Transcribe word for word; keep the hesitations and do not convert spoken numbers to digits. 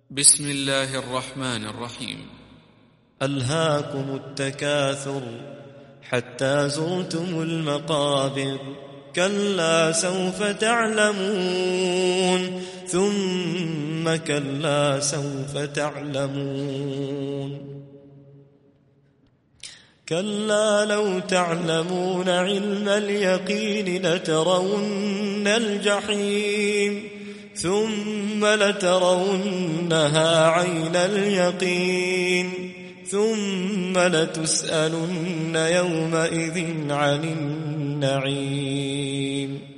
بسم الله الرحمن الرحيم. ألهاكم التكاثر حتى زرتم المقابر، كلا سوف تعلمون ثم كلا سوف تعلمون. كلا لو تعلمون علم اليقين لترون الجحيم ثم لترونها عين اليقين ثم لتسألن يومئذ عن النعيم.